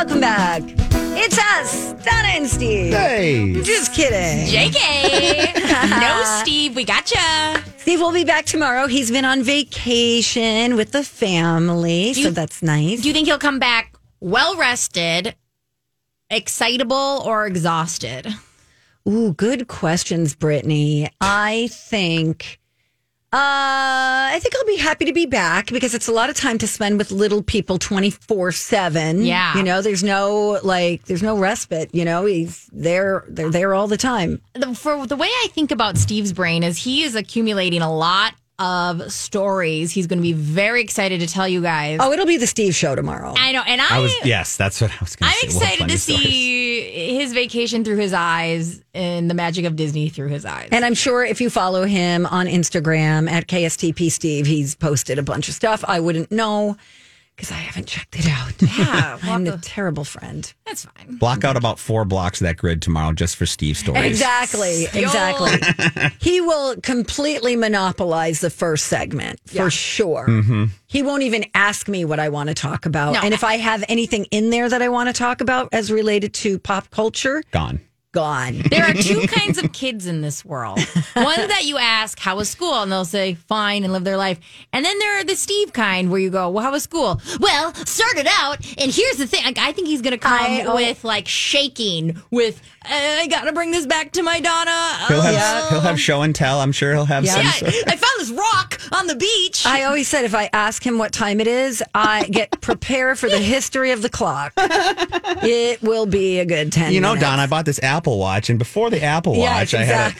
Welcome back. It's us, Donna and Steve. Hey. Just kidding. JK. No, Steve, we gotcha. Steve will be back tomorrow. He's been on vacation with the family, so that's nice. Do you think he'll come back well rested, excitable, or exhausted? Ooh, good questions, Brittany. I think I'll be happy to be back because it's a lot of time to spend with little people 24/7. Yeah. You know, there's no respite, you know, they're there all the time. For the way I think about Steve's brain is he is accumulating a lot of stories. He's going to be very excited to tell you guys. Oh, it'll be the Steve show tomorrow. I know. And Yes, that's what I was going to say. I'm excited to see his vacation through his eyes and the magic of Disney through his eyes. And I'm sure if you follow him on Instagram at KSTP Steve, he's posted a bunch of stuff. I wouldn't know because I haven't checked it out. Yeah, I'm a terrible friend. That's fine. Block out about 4 blocks of that grid tomorrow just for Steve stories. Exactly. He will completely monopolize the first segment for sure. Mm-hmm. He won't even ask me what I want to talk about. No. And if I have anything in there that I want to talk about as related to pop culture, Gone. There are two kinds of kids in this world. One that you ask, how was school? And they'll say, fine, and live their life. And then there are the Steve kind where you go, well, how was school? Well, started out, and here's the thing. I think he's going to come with, like, shaking with, I got to bring this back to my Donna. He'll have show and tell. I'm sure he'll have some. I found this rock on the beach. I always said if I ask him what time it is, I get prepare for the history of the clock. It will be a good 10 You know, minutes. Don, I bought this Apple Watch, and before the Apple Watch, I had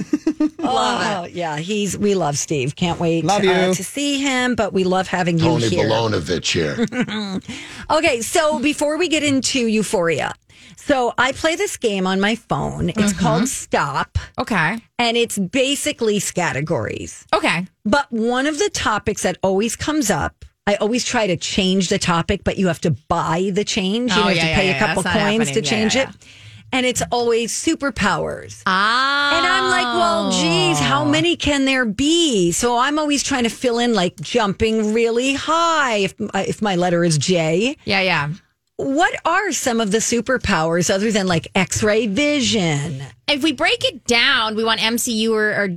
Love it. Yeah, we love Steve. Can't wait Love you. to see him, but we love having Tony you here. Bolonovich here. Okay, so before we get into Euphoria, so I play this game on my phone. It's called Stop, Okay. and it's basically categories. Okay. But one of the topics that always comes up, I always try to change the topic, but you have to buy the change. You Oh, have to pay a couple that's not coins to happening. change Yeah. it. And it's always superpowers. Ah. And I'm like, well, geez, how many can there be? So I'm always trying to fill in like jumping really high if my letter is J. Yeah. What are some of the superpowers other than like X-ray vision? If we break it down, we want MCU or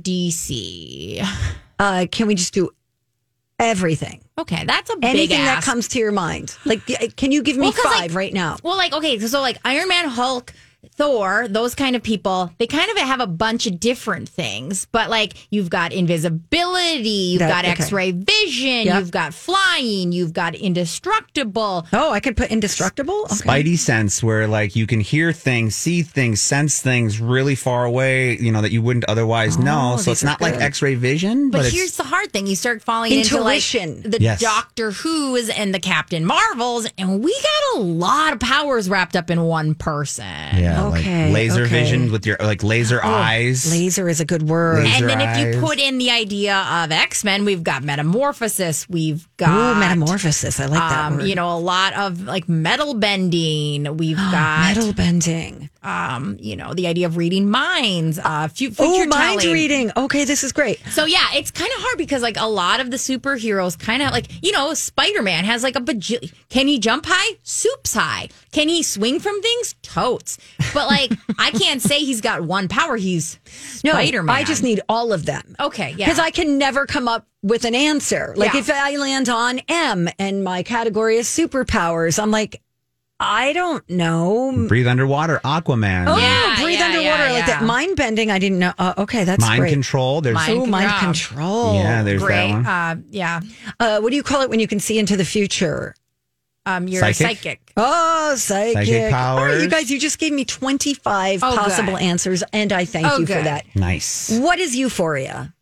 DC. Can we just do everything? Okay, that's a big Anything that ask. comes to your mind. Like, can you give me Well, 'cause, 5 right now? Well, like, okay, so like Iron Man, Hulk, Thor, those kind of people, they kind of have a bunch of different things. But like, you've got invisibility, you've got okay. X-ray vision, Yep. you've got flying, you've got indestructible. Oh, I could put indestructible? Okay. Spidey sense where like you can hear things, see things, sense things really far away, you know, that you wouldn't otherwise know. So these it's are not like good. X-ray vision, But but here's it's the hard thing. You start falling into Intuition. like the Yes. Doctor Who's and the Captain Marvels, and we got a lot of powers wrapped up in one person. Okay, like laser okay. vision with your like laser eyes. Laser is a good word. Laser And then if you eyes. put in the idea of X-Men, we've got metamorphosis, we've got Ooh, metamorphosis. I like that word. you know, a lot of like metal bending. We've got metal bending. you know, the idea of reading minds, future Oh, mind telling. reading. Okay, this is great. So yeah, it's kind of hard because like a lot of the superheroes kind of like, you know, Spider-Man has like a bajillion. Can he jump high? Soups high. Can he swing from things? Totes. But like, I can't say he's got one power. He's No, Spider-Man. I just need all of them. Okay, yeah. Because I can never come up with an answer. Like Yeah. if I land on M and my category is superpowers, I'm like, I don't know. Breathe underwater, Aquaman. Oh, Yeah, breathe yeah, underwater yeah, like that. yeah. Mind bending, I didn't know. Okay, that's Mind great. control. There's Mind Oh, mind control. control. yeah, there's Great. that one. Yeah. What do you call it when you can see into the future? You're Psychic? a psychic. Oh, psychic. Psychic All right, powers. you guys, you just gave me 25 Oh, possible good. answers, and I thank Oh, you for good. that. Nice. What is Euphoria?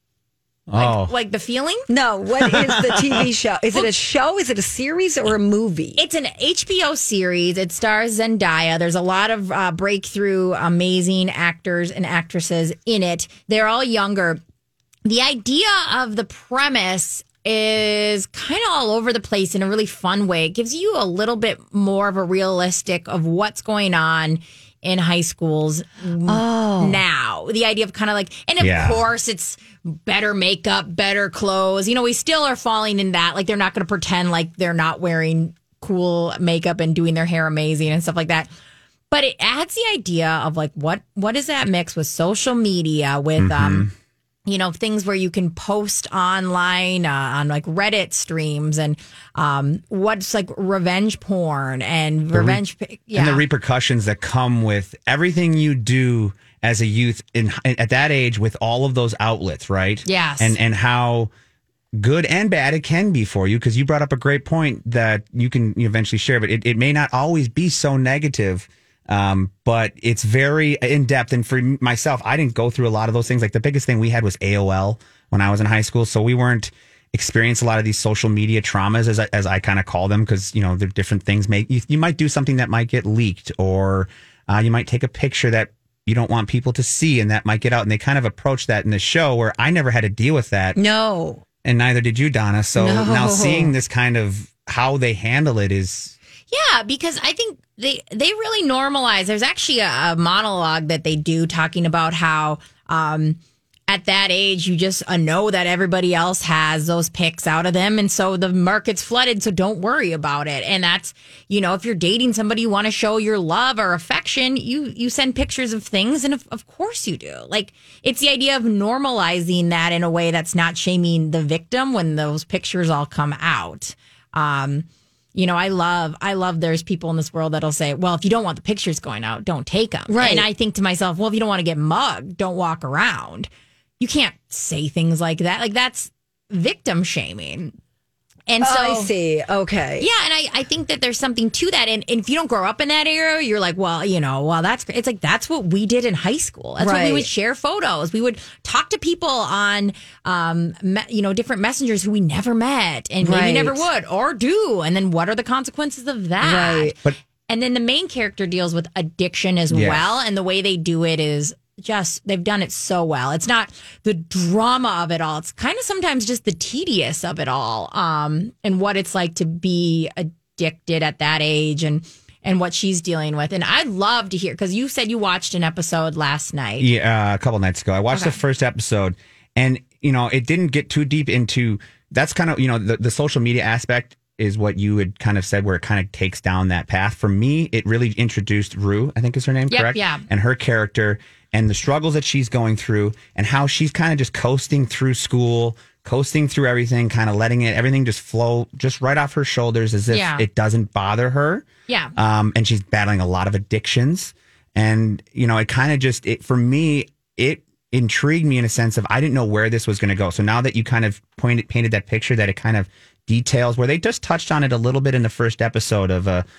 Like the feeling? No, what is the TV show? Is it a show? Is it a series or a movie? It's an HBO series. It stars Zendaya. There's a lot of breakthrough, amazing actors and actresses in it. They're all younger. The idea of the premise is kind of all over the place in a really fun way. It gives you a little bit more of a realistic of what's going on in high schools now. The idea of kind of like, and of Yeah. course it's better makeup, better clothes. You know, we still are falling in that. Like they're not going to pretend like they're not wearing cool makeup and doing their hair amazing and stuff like that. But it adds the idea of like, what is that mix with social media, with, things where you can post online on like Reddit streams, and what's like revenge porn and and the repercussions that come with everything you do as a youth at that age with all of those outlets, right? Yes. And how good and bad it can be for you, because you brought up a great point that you can eventually share, but it may not always be so negative. But it's very in depth. And for myself, I didn't go through a lot of those things. Like the biggest thing we had was AOL when I was in high school. So we weren't experiencing a lot of these social media traumas, as I kind of call them, because, you know, the different things you might do something that might get leaked, or you might take a picture that you don't want people to see and that might get out. And they kind of approach that in the show, where I never had to deal with that. No. And neither did you, Donna. So No. now seeing this kind of how they handle it is... Yeah, because I think they really normalize. There's actually a monologue that they do talking about how at that age you just know that everybody else has those pics out of them, and so the market's flooded, so don't worry about it. And that's, if you're dating somebody, you want to show your love or affection, you send pictures of things, and of course you do. Like, it's the idea of normalizing that in a way that's not shaming the victim when those pictures all come out. I love there's people in this world that'll say, well, if you don't want the pictures going out, don't take them. Right. And I think to myself, well, if you don't want to get mugged, don't walk around. You can't say things like that. Like, that's victim shaming. And so I see. Okay. Yeah, and I think that there's something to that. And if you don't grow up in that era, you're like, well, that's great. It's like, that's what we did in high school. That's what we would share photos. We would talk to people on, different messengers who we never met and maybe never would or do. And then what are the consequences of that? Right. And then the main character deals with addiction as well. And the way they do it is they've done it so well. It's not the drama of it all. It's kind of sometimes just the tedious of it all, and what it's like to be addicted at that age, and what she's dealing with. And I'd love to hear, because you said you watched an episode last night. Yeah, a couple nights ago. I watched the first episode, and, it didn't get too deep into, that's kind of, the social media aspect is what you had kind of said, where it kind of takes down that path. For me, it really introduced Rue, I think is her name, correct? Yeah. And her character, and the struggles that she's going through, and how she's kind of just coasting through school, coasting through everything, kind of letting everything just flow just right off her shoulders, as if it doesn't bother her. Yeah. And she's battling a lot of addictions. And, it kind of just, for me, it intrigued me in a sense of, I didn't know where this was going to go. So now that you kind of painted that picture, that it kind of details, where they just touched on it a little bit in the first episode of a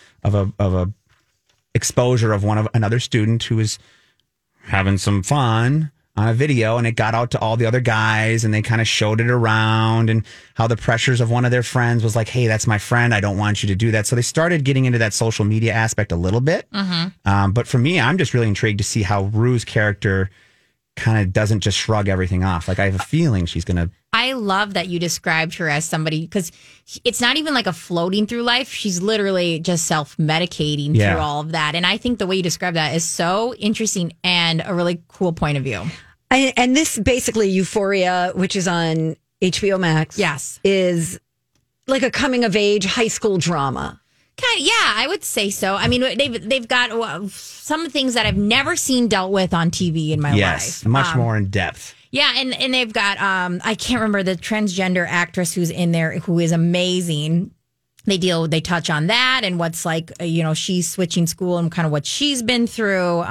exposure of another student who was having some fun on a video, and it got out to all the other guys, and they kind of showed it around, and how the pressures of one of their friends was like, hey, that's my friend, I don't want you to do that. So they started getting into that social media aspect a little bit. But for me, I'm just really intrigued to see how Rue's character kind of doesn't just shrug everything off. Like, I have a feeling she's going to... I love that you described her as somebody, because it's not even like a floating through life. She's literally just self-medicating through all of that. And I think the way you describe that is so interesting and a really cool point of view. And this basically, Euphoria, which is on HBO Max, is like a coming of age high school drama. Yeah, I would say so. I mean, they've got some things that I've never seen dealt with on TV in my life. Yes, much more in depth. Yeah, and they've got, I can't remember the transgender actress who's in there, who is amazing. They touch on that and what's like, she's switching school and kind of what she's been through.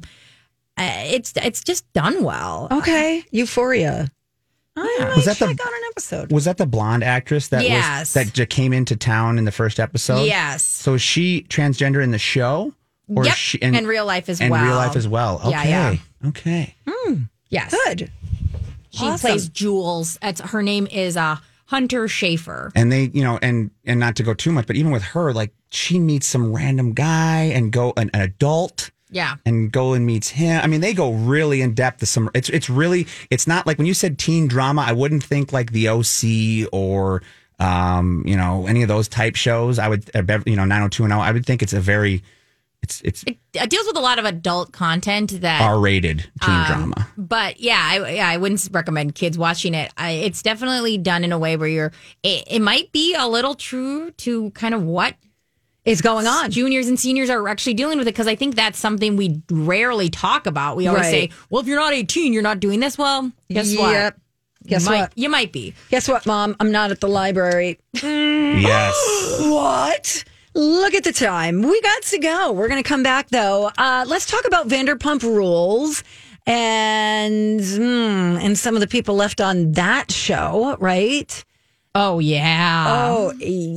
It's just done well. Okay, Euphoria. Was that check out an episode? Was that the blonde actress that that came into town in the first episode? Yes. So is she transgender in the show? Or yep. Is she in real life as well. In real life as well. Okay. Yeah. Okay. Yes. Good. She plays Jules. Her name is Hunter Schafer. And they, and not to go too much, but even with her, like, she meets some random guy and an adult. Yeah. And go and meets him. I mean, they go really in depth to some. It's not like when you said teen drama, I wouldn't think like The OC or any of those type shows. I would 90210. I would think it's a very it deals with a lot of adult content that R-rated teen drama. But I wouldn't recommend kids watching it. It's definitely done in a way where it might be a little true to kind of what is going on. Juniors and seniors are actually dealing with it, because I think that's something we rarely talk about. We always say, well, if you're not 18, you're not doing this. Well, guess what? Guess what? You might be. Guess what, Mom? I'm not at the library. Yes. What? Look at the time. We got to go. We're going to come back, though. Let's talk about Vanderpump Rules and some of the people left on that show, right? Oh, yeah. Oh,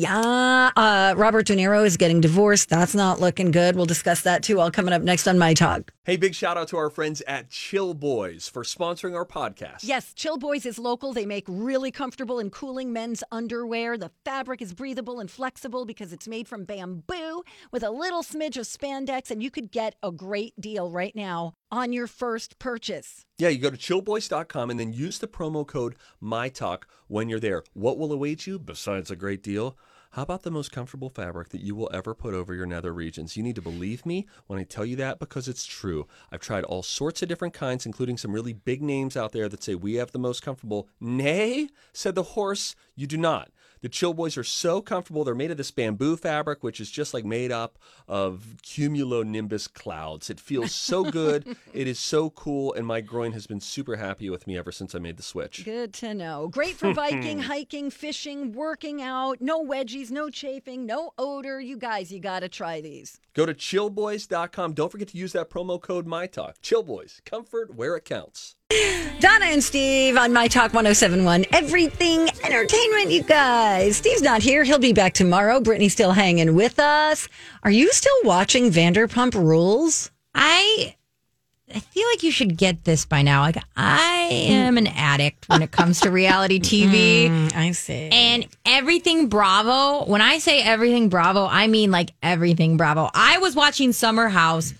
yeah. Robert De Niro is getting divorced. That's not looking good. We'll discuss that, too, all coming up next on My Talk. Hey, big shout out to our friends at Chill Boys for sponsoring our podcast. Yes, Chill Boys is local. They make really comfortable and cooling men's underwear. The fabric is breathable and flexible because it's made from bamboo with a little smidge of spandex, and you could get a great deal right now on your first purchase. Yeah, you go to chillboys.com and then use the promo code MyTalk when you're there. What will await you besides a great deal? How about the most comfortable fabric that you will ever put over your nether regions? You need to believe me when I tell you that, because it's true. I've tried all sorts of different kinds, including some really big names out there that say we have the most comfortable. Nay, said the horse, you do not. The Chill Boys are so comfortable. They're made of this bamboo fabric, which is just like made up of cumulonimbus clouds. It feels so good. It is so cool. And my groin has been super happy with me ever since I made the switch. Good to know. Great for biking, hiking, fishing, working out. No wedgies, no chafing, no odor. You guys, you got to try these. Go to chillboys.com. Don't forget to use that promo code MyTalk. Chill Boys, comfort where it counts. Donna and Steve on My Talk 107.1. Everything entertainment, you guys. Steve's not here. He'll be back tomorrow. Brittany's still hanging with us. Are you still watching Vanderpump Rules? I feel like you should get this by now. Like, I am an addict when it comes to reality TV. I see. And everything Bravo, when I say everything Bravo, I mean like everything Bravo. I was watching Summer House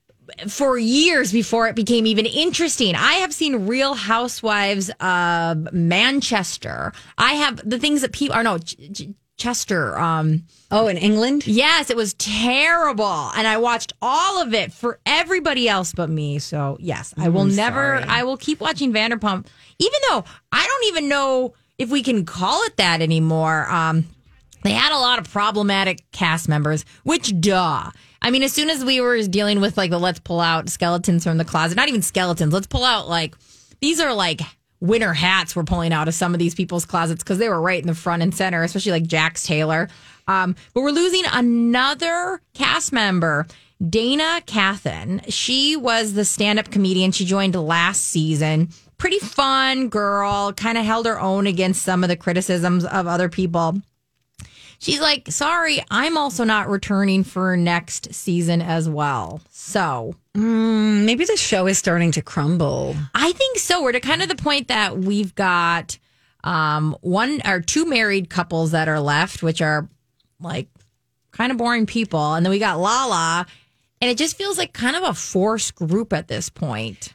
for years before it became even interesting. I have seen Real Housewives of Manchester. I have the things that people Chester. In England? Yes, it was terrible. And I watched all of it for everybody else but me. So, yes, I will I will keep watching Vanderpump, even though I don't even know if we can call it that anymore. They had a lot of problematic cast members, which, duh. I mean, as soon as we were dealing with like the let's pull out skeletons from the closet, not even skeletons, let's pull out these are like winter hats we're pulling out of some of these people's closets because they were right in the front and center, especially like Jax Taylor. But we're losing another cast member, Dana Cathan. She was the stand-up comedian. She joined last season. Pretty fun girl, kind of held her own against some of the criticisms of other people. She's like, sorry, I'm also not returning for next season as well. So maybe the show is starting to crumble. I think so. We're to kind of the point that we've got one or two married couples that are left, which are like kind of boring people. And then we got Lala. And it just feels like kind of a forced group at this point.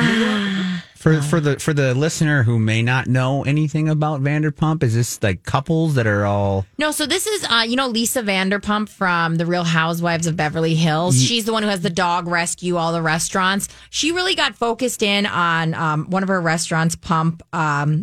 For the listener who may not know anything about Vanderpump, is this like couples that are all? No, so this is Lisa Vanderpump from The Real Housewives of Beverly Hills. She's the one who has the dog rescue, all the restaurants. She really got focused in on one of her restaurants, Pump, SUR.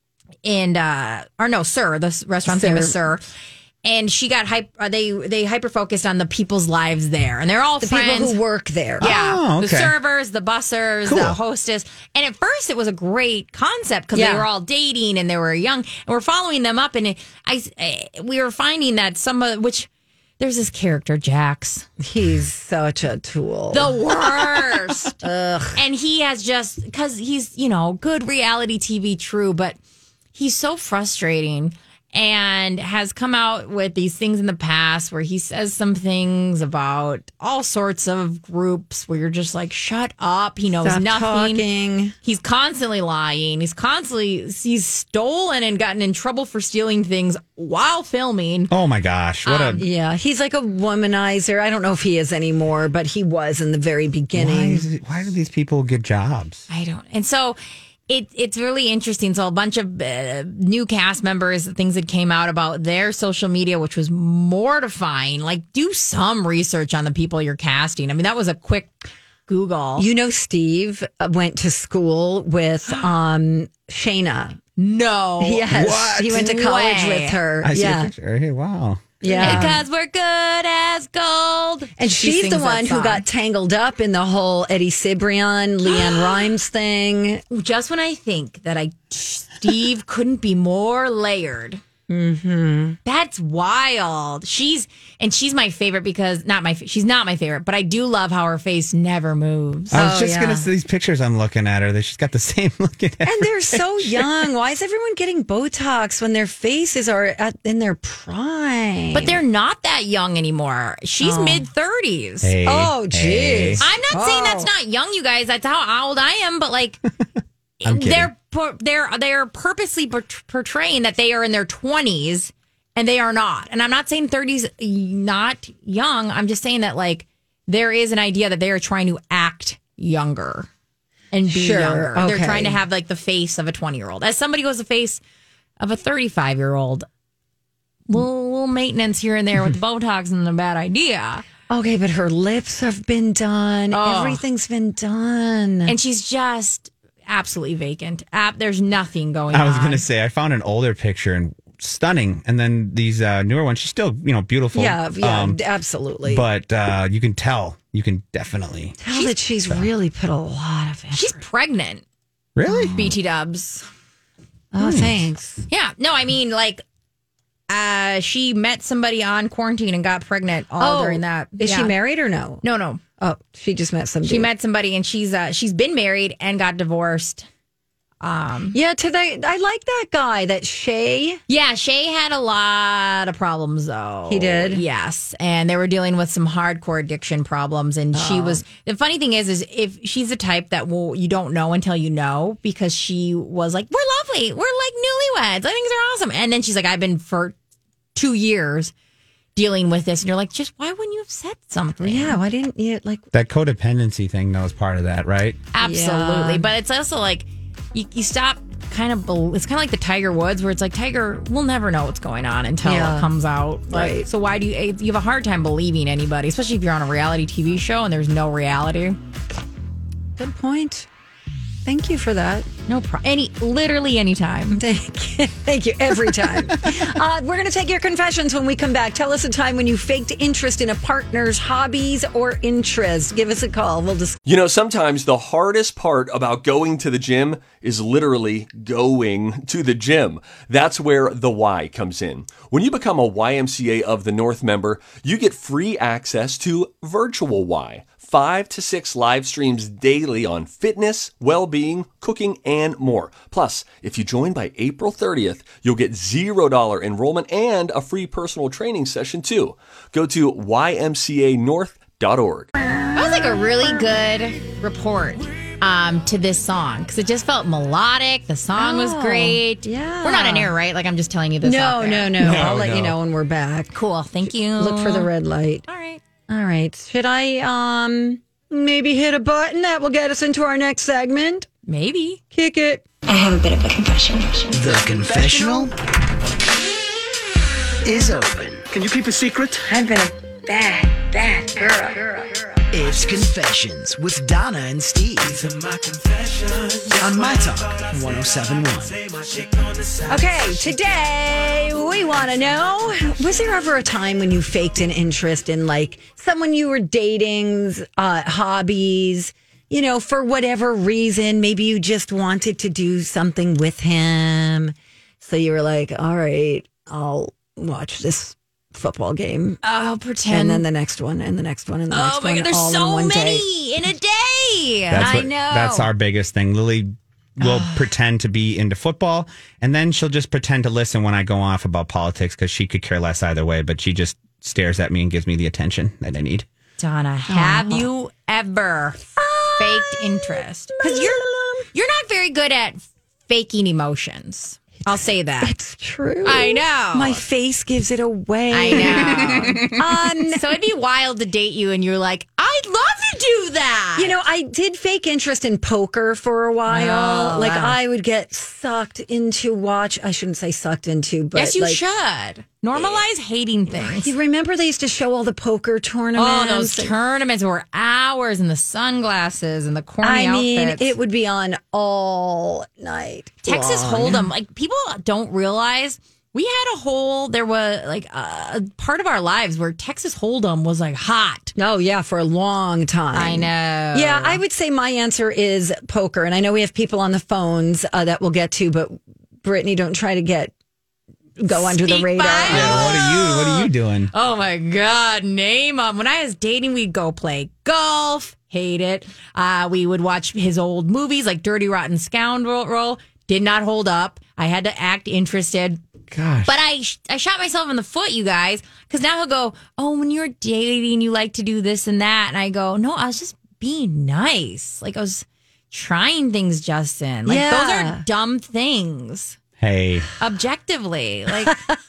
The restaurant's name is SUR. And she got they hyper focused on the people's lives there, and they're all friends. People who work there. Yeah, the servers, the bussers, the hostess. And at first, it was a great concept because they were all dating and they were young, and we're following them up. And we were finding that there's this character Jax. He's such a tool. The worst. And he has just because he's good reality TV, true, but he's so frustrating. And has come out with these things in the past where he says some things about all sorts of groups where you're just like, shut up. He knows Stop nothing. Talking. He's constantly lying. He's stolen and gotten in trouble for stealing things while filming. Oh my gosh. Yeah, he's like a womanizer. I don't know if he is anymore, but he was in the very beginning. Why do these people get jobs? I don't. And so It's really interesting. So a bunch of new cast members, things that came out about their social media, which was mortifying. Like, do some research on the people you're casting. I mean, that was a quick Google. Steve went to school with Shayna. No. Yes. What? He went to college with her. I see a picture. Hey, wow. Yeah. Because we're good as gold. And She she's the sings that one who song. got tangled up in the whole Eddie Cibrian, Leanne Rimes thing. Just when I think that Steve couldn't be more layered. Mm-hmm. That's wild. She's my favorite because she's not my favorite, but I do love how her face never moves. I was Oh, just yeah. going to see these pictures I'm looking at her. She's got the same looking at And they're so young. Why is everyone getting Botox when their faces are in their prime? But they're not that young anymore. She's mid-30s. Hey, Oh, hey. jeez. I'm not saying that's not young, you guys. That's how old I am. But like, I'm kidding. they're purposely portraying that they are in their 20s, and they are not. And I'm not saying 30s not young. I'm just saying that like there is an idea that they are trying to act younger and be Sure, younger. They're okay. trying to have like the face of a 20-year-old. As somebody who has the face of a 35-year-old, little maintenance here and there with Botox isn't a bad idea. Okay, but her lips have been done. Oh. Everything's been done. And she's just absolutely vacant. There's nothing going on. I was going to say, I found an older picture and stunning. And then these newer ones, she's still, beautiful. yeah, absolutely. But you can tell. You can definitely. Tell that she's really put a lot of effort. She's pregnant. Really? BT dubs. Oh, thanks. Yeah. No, I mean, like, she met somebody on quarantine and got pregnant all during that. Is she Yeah. married or no? No. Oh, she just met somebody. She met somebody and she's been married and got divorced. Yeah, I like that guy, that Shay. Yeah, Shay had a lot of problems though. He did? Yes. And they were dealing with some hardcore addiction problems. And she was, the funny thing is if she's the type that you don't know until you know, because she was like, we're lovely. We're like newlyweds. I think they're awesome. And then she's like, I've been for 2 years dealing with this. And you're like, just why wouldn't you have said something? Yeah, why didn't you, like, That codependency thing, though, is part of that, right? Absolutely. Yeah. But it's also like, you stop kind of, it's kind of like the Tiger Woods where it's like, Tiger, we'll never know what's going on until Yeah. it comes out. Like, Right. so why do you have a hard time believing anybody, especially if you're on a reality TV show and there's no reality? good point. Thank you for that. No problem. Literally anytime. Thank you. Thank you every time. We're going to take your confessions when we come back. Tell us a time when you faked interest in a partner's hobbies or interests. Give us a call. We'll just. Sometimes the hardest part about going to the gym is literally going to the gym. That's where the Y comes in. When you become a YMCA of the North member, you get free access to Virtual Y. 5 to 6 live streams daily on fitness, well-being, cooking, and more. Plus, if you join by April 30th, you'll get $0 enrollment and a free personal training session too. Go to ymcanorth.org. That was like a really good report to this song because it just felt melodic. The song was great. yeah. We're not in air, right? Like I'm just telling you this. No. out there. I'll let you know when we're back. Cool. Thank you. Look for the red light. All right. All right. Should I maybe hit a button that will get us into our next segment? Maybe. Kick it. I have a bit of a confession. The confessional is open. Can you keep a secret? I've been a bad girl. It's Confessions with Donna and Steve on My Talk 107.1. Okay, today we want to know, was there ever a time when you faked an interest in like someone you were dating's hobbies, for whatever reason? Maybe you just wanted to do something with him. So you were like, all right, I'll watch this football game. I'll pretend. And then the next one, and the next one, and the next Oh my one. God, there's all in so one many day. in a day. I know. That's our biggest thing. Lily will pretend to be into football, and then she'll just pretend to listen when I go off about politics because she could care less either way, but she just stares at me and gives me the attention that I need. Donna, have you ever faked interest? Because you're not very good at faking emotions. I'll say that. It's true. I know. My face gives it away. I know. So it'd be wild to date you and you're like, I'd love to do that. I did fake interest in poker for a while. Oh, wow. I would get sucked into I shouldn't say sucked into, but yes, you should. Normalize hating things. You remember they used to show all the poker tournaments? Oh, those tournaments were hours and the sunglasses and the corny outfits. It would be on all night. Texas long. Hold'em. Like people don't realize We had there was like a part of our lives where Texas Hold'em was like hot. Oh, yeah, for a long time. I know. Yeah, I would say my answer is poker. And I know we have people on the phones that we'll get to, but Brittany, don't try to go under the radar. Yeah, what are you doing? Oh my God, name them. When I was dating, we'd go play golf. Hate it. We would watch his old movies like Dirty Rotten Scoundrel. Did not hold up. I had to act interested. Gosh. But I shot myself in the foot, you guys, because now he'll go, oh, when you're dating, you like to do this and that. And I go, no, I was just being nice. Like I was trying things, Justin. Like those are dumb things. Hey. Objectively. Like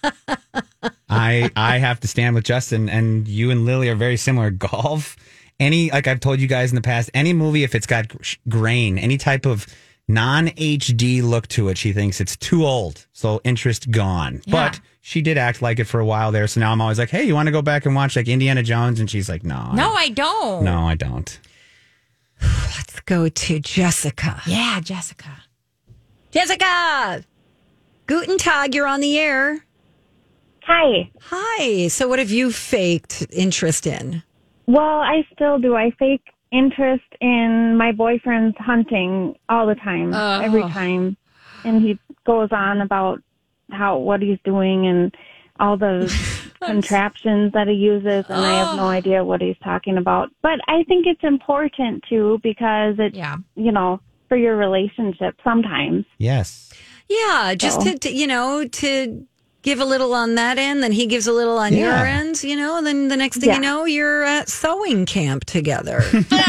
I have to stand with Justin, and you and Lily are very similar. Golf, like I've told you guys in the past, any movie, if it's got grain, any type of non-HD look to it, she thinks it's too old. So interest gone. Yeah. But she did act like it for a while there. So now I'm always like, hey, you want to go back and watch like Indiana Jones? And she's like, no. No, I don't. No, I don't. Let's go to Jessica. Yeah, Jessica. Jessica! Guten Tag, you're on the air. Hi. Hi. So what have you faked interest in? Well, I still do. I fake interest in my boyfriend's hunting all the time, every time. And he goes on about what he's doing and all the contraptions that he uses, and I have no idea what he's talking about. But I think it's important, too, because it's, for your relationship sometimes. Yes. Yeah, just to give a little on that end, then he gives a little on your end, and then the next thing you know, you're at sewing camp together.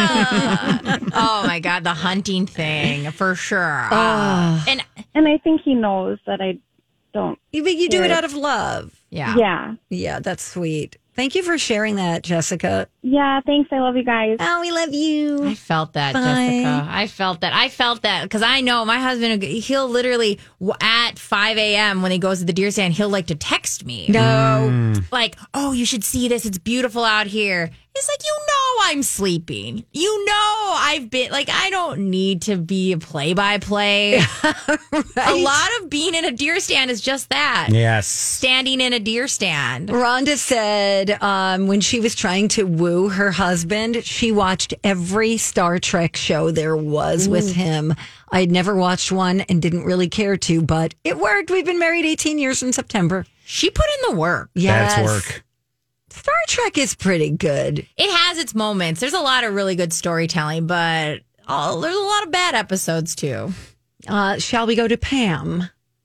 Oh my God, the hunting thing for sure. And I think he knows that I don't. But you do it out of love. Yeah. Yeah, that's sweet. Thank you for sharing that, Jessica. Yeah, thanks. I love you guys. Oh, we love you. I felt that, Bye. Jessica. I felt that because I know my husband, he'll literally at 5 a.m. when he goes to the deer stand, he'll like to text me. No. Like, oh, you should see this. It's beautiful out here. It's like, I'm sleeping. I've been like, I don't need to be a play-by-play. Right. A lot of being in a deer stand is just that. Yes. Standing in a deer stand. Rhonda said when she was trying to woo her husband, she watched every Star Trek show there was with him. I had never watched one and didn't really care to, but it worked. We've been married 18 years in September. She put in the work. Yes. That's work. Star Trek is pretty good. It has its moments. There's a lot of really good storytelling, but there's a lot of bad episodes too. Shall we go to Pam?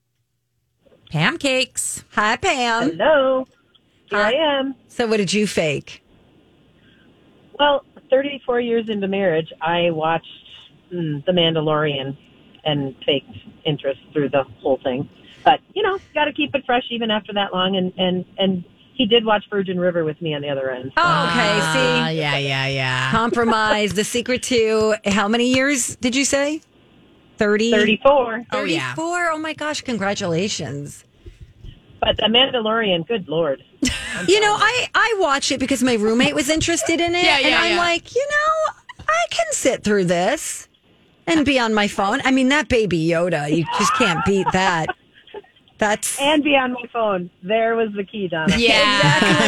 Pam Cakes. Hi, Pam. Hello. Here I am. So what did you fake? Well, 34 years into marriage, I watched The Mandalorian and faked interest through the whole thing. But, got to keep it fresh even after that long. And he did watch Virgin River with me on the other end. Oh, okay. See? Yeah. Compromise. The secret to how many years did you say? 30? 34. 34? Oh, my gosh. Congratulations. But The Mandalorian, good Lord. I watched it because my roommate was interested in it. And I'm like, I can sit through this and be on my phone. I mean, that Baby Yoda, you just can't beat that. And be on my phone. There was the key, Donna. Yeah.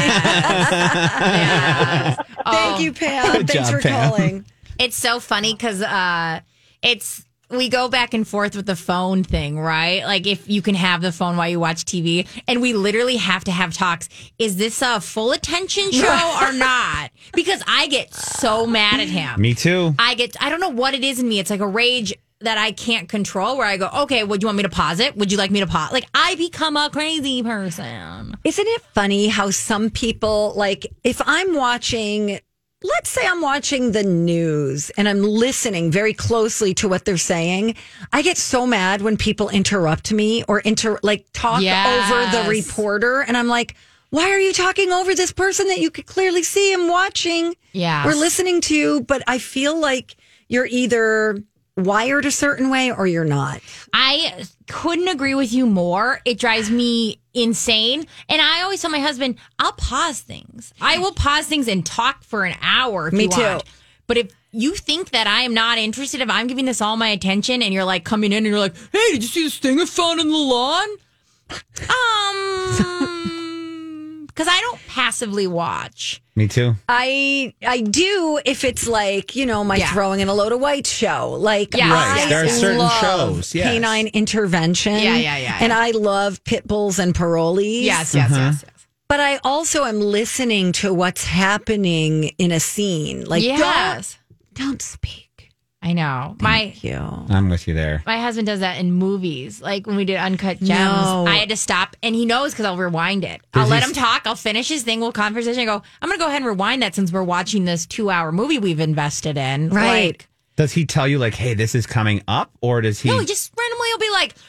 Exactly. Thank you, Pam. Good Thanks job, for Pam. calling. It's so funny because we go back and forth with the phone thing, right? Like if you can have the phone while you watch TV, and we literally have to have talks. Is this a full attention show or not? Because I get so mad at him. Me too. I don't know what it is in me. It's like a rage that I can't control where I go, okay, would you want me to pause it? Would you like me to pause? Like I become a crazy person. Isn't it funny how some people, like if I'm watching, let's say I'm watching the news and I'm listening very closely to what they're saying, I get so mad when people interrupt me or talk over the reporter. And I'm like, why are you talking over this person that you could clearly see I'm watching or listening to? But I feel like you're either wired a certain way or you're not. I couldn't agree with you more. It drives me insane. And I always tell my husband, I'll pause things. I will pause things and talk for an hour if you want. But if you think that I am not interested, if I'm giving this all my attention and you're like coming in and you're like, hey, did you see this thing I found on the lawn? Because I don't passively watch. Me too. I do if it's like, my throwing in a load of white show. Like, Yeah. Right. I There are certain love shows, yes. Canine Intervention. Yeah. And I love pit bulls and parolees. Yes. But I also am listening to what's happening in a scene. Like, Yes. don't speak. I know. Thank you. I'm with you there. My husband does that in movies. Like when we did Uncut Gems, No. I had to stop, and he knows because I'll rewind it. I'll let him talk. I'll finish his thing. We'll conversation. I go, I'm going to go ahead and rewind that since we're watching this 2-hour movie we've invested in. Right. Like, Does he tell you like, hey, this is coming up, or does he? no, just randomly he'll be like,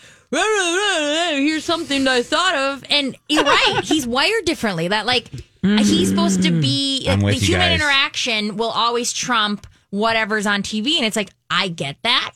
here's something I thought of. And you're right. He's wired differently. That like, he's supposed to be, I'm the with you human guys. interaction will always trump whatever's on TV. And it's like, I get that.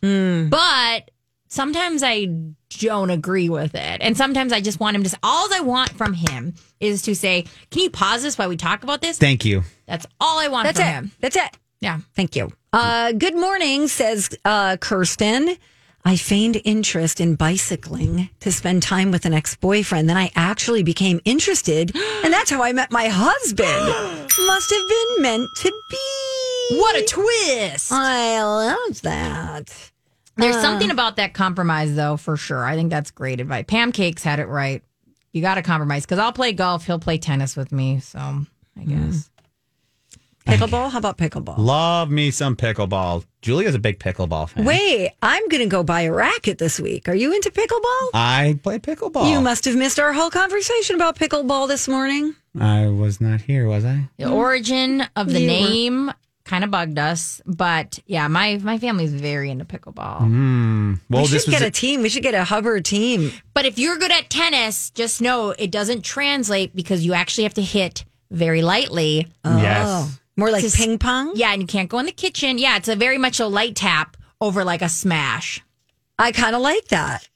But sometimes I don't agree with it. And sometimes I just want him to, all I want from him is to say, can you pause this while we talk about this? Thank you. That's all I want That's from it. him. That's it. Yeah. Thank you. Good morning, says Kirsten. I feigned interest in bicycling to spend time with an ex-boyfriend. Then I actually became interested, and that's how I met my husband. Must have been meant to be. What a twist. I love that. There's something about that compromise, though, for sure. I think that's great advice. Pam Cakes had it right. You got to compromise because I'll play golf. He'll play tennis with me. So I guess. Pickleball? How about pickleball? Love me some pickleball. Julia's a big pickleball fan. Wait, I'm going to go buy a racket this week. Are you into pickleball? I play pickleball. You must have missed our whole conversation about pickleball this morning. I was not here, was I? The origin of the You were. name kind of bugged us. But yeah, my family's very into pickleball. Well, We this should was get a team. We should get a Hubbard team. But if you're good at tennis, just know it doesn't translate because you actually have to hit very lightly. yes. More like Just- ping pong? Yeah, and you can't go in the kitchen. Yeah, it's a very much a light tap over like a smash. I kind of like that.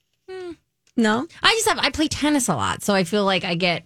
No? I play tennis a lot, so I feel like I get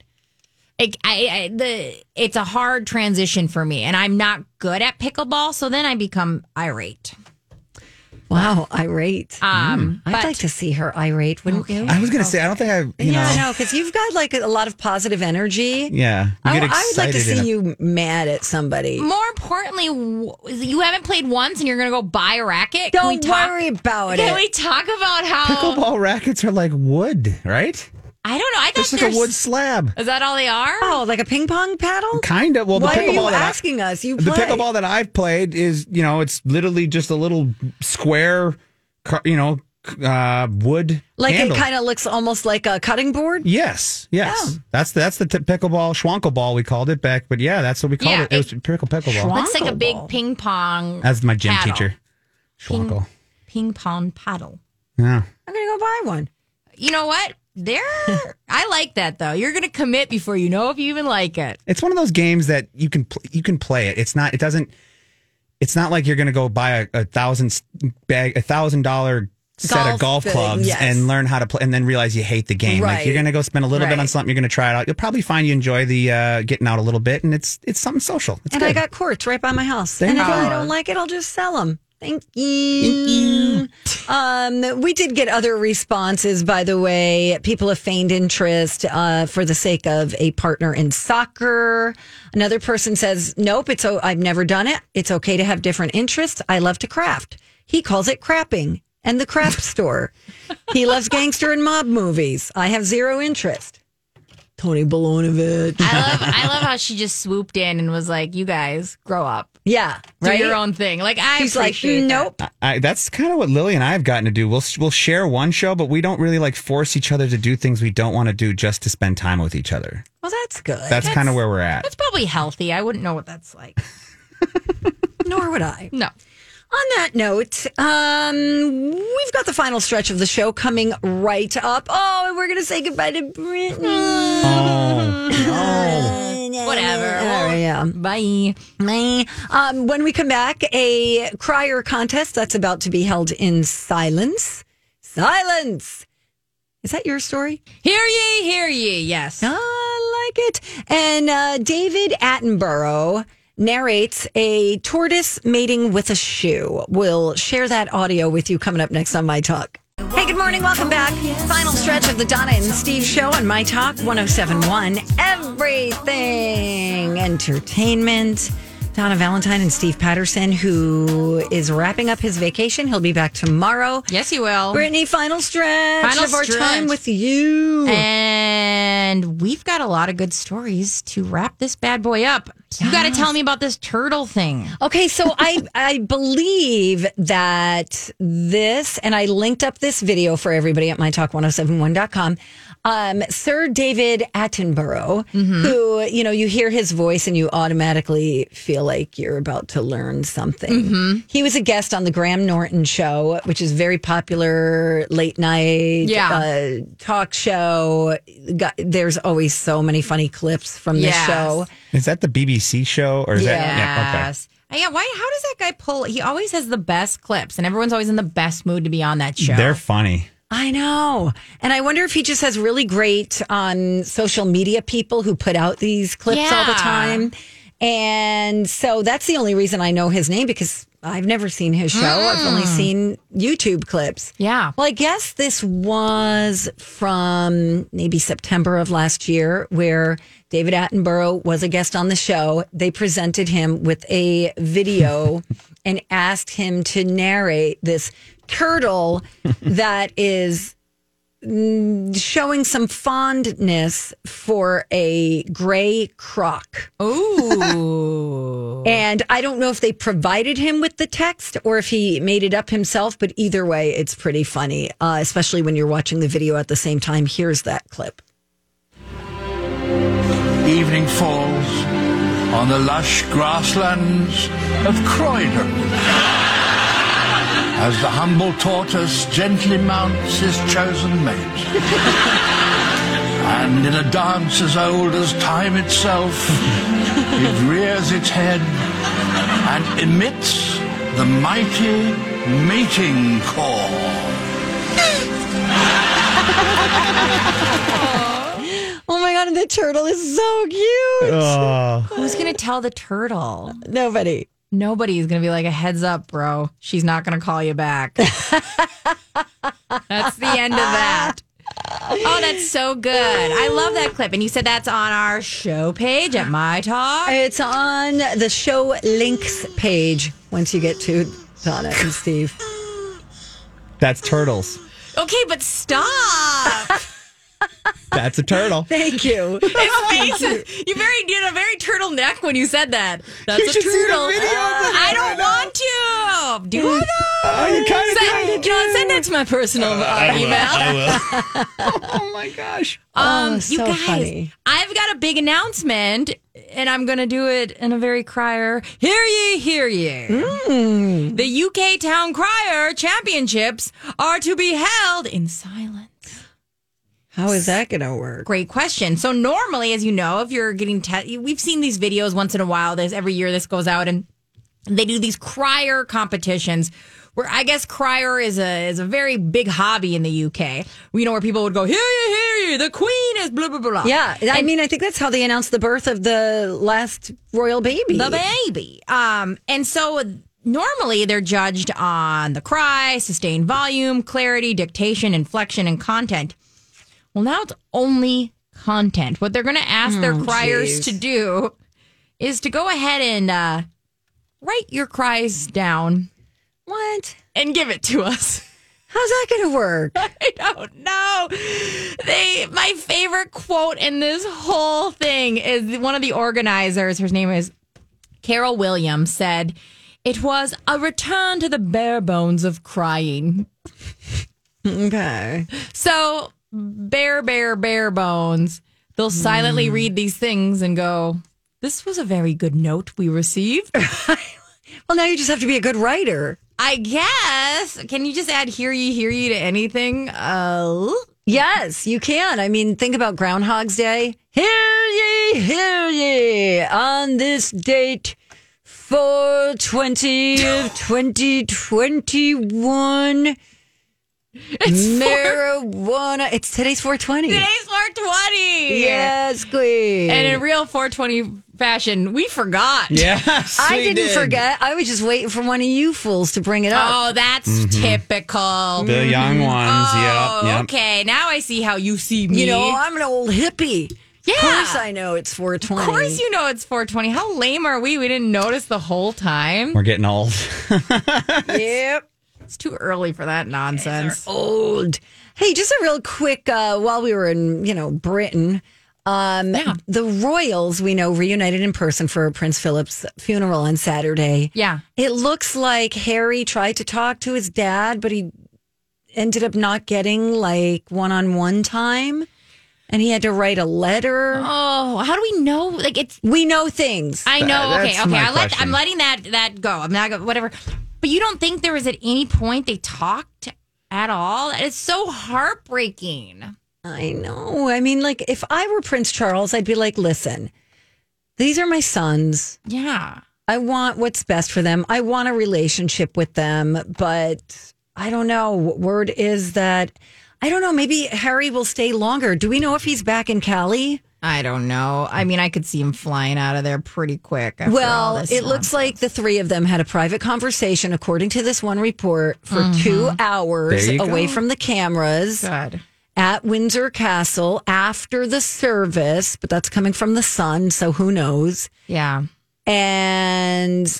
it's a hard transition for me, and I'm not good at pickleball, so then I become irate. Wow, irate. I'd but- like to see her irate, wouldn't you? I was going to say, I don't think I, Yeah, no, because you've got like a lot of positive energy. Yeah. You I get would like to excited see you mad at somebody. More importantly, you haven't played once, and you're going to go buy a racket. Don't worry about Can it. we talk about how Pickleball rackets are like wood, right? I don't know. I thought It's like a wood slab. Is that all they are? Oh, like a ping pong paddle? Kind of. Well, the Why are you pickleball that asking us? You the play. pickleball that I've played is, it's literally just a little square, wood Like handle. it kind of looks almost like a cutting board? Yes. Oh. That's the pickleball, schwankel ball we called it back. But yeah, that's what we called Yeah, it. It was pickleball. Looks like a big Schwankelball. ping pong. That's my gym paddle. teacher. Schwankel. Ping pong paddle. Yeah. I'm going to go buy one. You know what? I like that though. You're going to commit before you know if you even like it. It's one of those games that you can play it. It's not like you're going to go buy a $1,000 set of golf thing, clubs yes. and learn how to play and then realize you hate the game. Like Right. you're going to go spend a little bit on Right. something. You're going to try it out. You'll probably find you enjoy the getting out a little bit, and it's something social. It's And good. I got courts right by my house. There And you if go. I don't like it, I'll just sell them. Thank you. We did get other responses, by the way. People have feigned interest for the sake of a partner in soccer. Another person says, nope, I've never done it. It's okay to have different interests. I love to craft. He calls it crapping and the craft store. He loves gangster and mob movies. I have zero interest. Tony Bolonovich. I love how she just swooped in and was like, "You guys grow up, Yeah, do right. your own thing." Like She's like, appreciate that. nope. That's kind of what Lily and I have gotten to do. We'll share one show, but we don't really like force each other to do things we don't want to do just to spend time with each other. Well, that's good. That's kind of where we're at. That's probably healthy. I wouldn't know what that's like. Nor would I. No. On that note, we've got the final stretch of the show coming right up. Oh, and we're going to say goodbye to Brittany. Whatever. Oh, yeah. Bye. When we come back, a crier contest that's about to be held in silence. Silence. Is that your story? Hear ye, hear ye. Yes. I like it. And David Attenborough narrates a tortoise mating with a shoe. We'll share that audio with you coming up next on My Talk. Hey, good Good morning. Welcome back. Final stretch of the Donna and Steve show on My Talk 1071. Everything entertainment. Donna Valentine and Steve Patterson, who is wrapping up his vacation. He'll be back tomorrow. Yes, he will. Brittany, final stretch of our time with you. And we've got a lot of good stories to wrap this bad boy up. You got to tell me about this turtle thing. Okay, so I believe that this, and I linked up this video for everybody at mytalk1071.com. Sir David Attenborough, who, you hear his voice and you automatically feel like you're about to learn something. He was a guest on the Graham Norton show, which is very popular late night talk show. There's always so many funny clips from this show. Is that the BBC show? Or is that? Yes. Okay. Yeah, how does that guy pull? He always has the best clips, and everyone's always in the best mood to be on that show. They're funny. I know. And I wonder if he just has really great social media people who put out these clips all the time. And so that's the only reason I know his name, because I've never seen his show. I've only seen YouTube clips. Yeah. Well, I guess this was from maybe September of last year, where David Attenborough was a guest on the show. They presented him with a video and asked him to narrate this turtle that is showing some fondness for a gray croc. Ooh. And I don't know if they provided him with the text or if he made it up himself, but either way, it's pretty funny, especially when you're watching the video at the same time. Here's that clip. Evening falls on the lush grasslands of Croydon as the humble tortoise gently mounts his chosen mate. And in a dance as old as time itself, it rears its head and emits the mighty mating call. Oh my God, and the turtle is so cute. Who's going to tell the turtle? Nobody. Nobody's going to be like, a heads up, bro. She's not going to call you back. That's the end of that. Oh, that's so good. I love that clip. And you said that's on our show page at My Talk? It's on the show links page once you get to Donna and Steve. That's turtles. Okay, but stop. That's a turtle. Thank you. His face is, you did a very turtleneck when you said that. That's a turtle. I don't want to. Do I though? You kind of John, send that to my personal email. I will. Oh my gosh. So you guys, funny. I've got a big announcement, and I'm going to do it in a very crier. Hear ye, hear ye. The UK Town Crier Championships are to be held in silence. How is that going to work? Great question. So normally, as you know, if you're getting we've seen these videos once in a while. There's every year this goes out, and they do these crier competitions where I guess crier is a very big hobby in the UK. Where people would go, hear ye, the queen is blah, blah, blah. Yeah. I think that's how they announced the birth of the last royal baby. The baby. And so normally they're judged on the cry, sustained volume, clarity, dictation, inflection, and content. Well, now it's only content. What they're going to ask their criers to do is to go ahead and write your cries down. What? And give it to us. How's that going to work? I don't know. My favorite quote in this whole thing is one of the organizers. Her name is Carol Williams, said, "It was a return to the bare bones of crying." Okay. So bare bones. They'll silently read these things and go, "This was a very good note we received." Well, now you just have to be a good writer. I guess. Can you just add hear ye to anything? Yes, you can. I mean, think about Groundhog's Day. Hear ye, on this date, 4/20 of 2021. Marijuana. It's today's 4/20. Today's 4/20. Yes, queen. And in real 4/20 fashion, we forgot. Yes, I we didn't did. forget. I was just waiting for one of you fools to bring it up. Oh, that's typical. The young ones. Oh, Yep. okay. Now I see how you see me. You know, I'm an old hippie. Yeah. Of course I know it's 420. Of course you know it's 420. How lame are we? We didn't notice the whole time. We're getting old. Yep. It's too early for that nonsense. Old. Hey, just a real quick, while we were in, Britain, the royals, we know, reunited in person for Prince Philip's funeral on Saturday. Yeah. It looks like Harry tried to talk to his dad, but he ended up not getting like one-on-one time. And he had to write a letter. Oh, how do we know? Like we know things. I know. That's Okay. my question. I'm letting that go. I'm not whatever. But you don't think there was at any point they talked at all? It's so heartbreaking. I know. I mean, like, if I were Prince Charles, I'd be like, listen, these are my sons. Yeah. I want what's best for them. I want a relationship with them. But I don't know. Word is that, I don't know, maybe Harry will stay longer. Do we know if he's back in Cali? I don't know. I mean, I could see him flying out of there pretty quick. After all Well, this it looks like the three of them had a private conversation, according to this one report, for 2 hours There you away go. from the cameras. Good. At Windsor Castle after the service, but that's coming from the Sun, so who knows? Yeah. And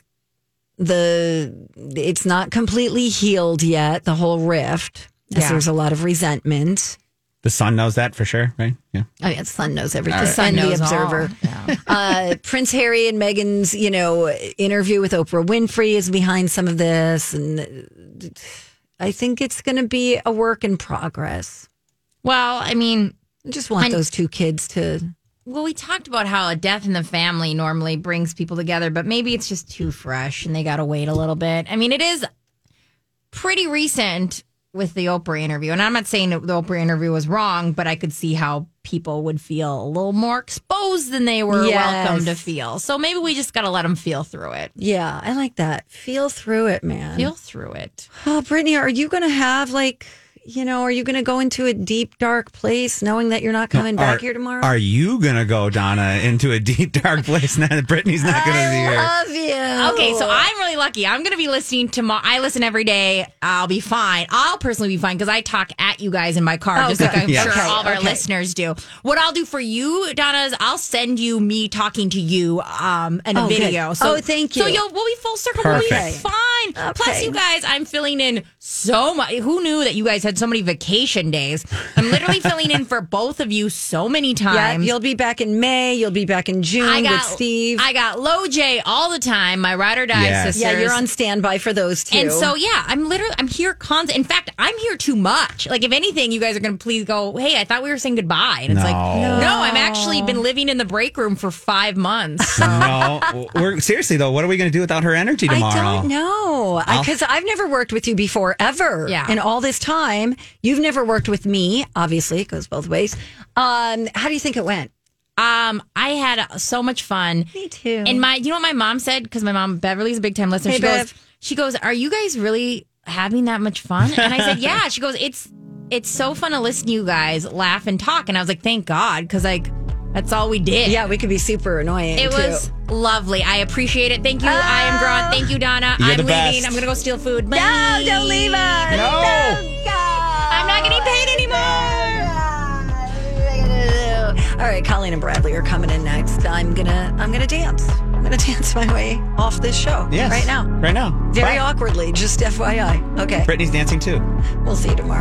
it's not completely healed yet, the whole rift, as Yeah. there's a lot of resentment. The Sun knows that for sure, right? Yeah. Oh, yeah, the Sun knows everything. All The Sun and knows the Observer. all. Yeah. Prince Harry and Meghan's, interview with Oprah Winfrey is behind some of this, and I think it's going to be a work in progress. Well, I mean, I just want those two kids to. well, we talked about how a death in the family normally brings people together, but maybe it's just too fresh and they got to wait a little bit. I mean, it is pretty recent with the Oprah interview. And I'm not saying that the Oprah interview was wrong, but I could see how people would feel a little more exposed than they were Yes. welcome to feel. So maybe we just got to let them feel through it. Yeah, I like that. Feel through it, man. Feel through it. Oh, Brittany, are you going to have are you going to go into a deep, dark place knowing that you're not coming back here tomorrow? Are you going to go, Donna, into a deep, dark place now that Brittany's not going to be here? I love you. Okay, so I'm really lucky. I'm going to be listening tomorrow. I listen every day. I'll be fine. I'll personally be fine because I talk at you guys in my car, Oh, just like good. I'm Yeah. sure all of our Okay. listeners do. What I'll do for you, Donna, is I'll send you me talking to you and a Oh, good. video. So, Oh, thank you. So we'll be full circle. We'll be Perfect. fine. Plus, Okay. you guys, I'm filling in so much. Who knew that you guys had so many vacation days? I'm literally filling in for both of you so many Yeah, times. you'll be back in May. You'll be back in June with Steve. I got Lo J all the time, my ride or die Yes. sisters. Yeah, you're on standby for those two. And so, yeah, I'm here constant. In fact, I'm here too much. Like, if anything, you guys are going to please go, hey, I thought we were saying goodbye. And it's like, No. no, I'm actually been living in the break room for 5 months. No. We're seriously, though, what are we going to do without her energy tomorrow? I don't know. Because I've never worked with you before, ever. Yeah. In all this time. You've never worked with me, obviously. It goes both ways. How do you think it went? I had so much fun. Me too. And you know what my mom said? Because my mom, Beverly's a big time listener. Hey, She goes, are you guys really having that much fun? And I said, yeah. She goes, it's so fun to listen to you guys laugh and talk. And I was like, thank God. Because that's all we did. Yeah, we could be super annoying. It was lovely. I appreciate it. Thank you. I am Grant. Thank you, Donna. You're I'm the leaving. best. I'm going to go steal food. Bye. No, don't leave us. No. I'm not getting paid anymore. All right, Colleen and Bradley are coming in next. I'm gonna dance. I'm gonna dance my way off this show Yes. right now. Right now. Very Bye. awkwardly, just FYI. Okay, Brittany's dancing too. we'll see you tomorrow.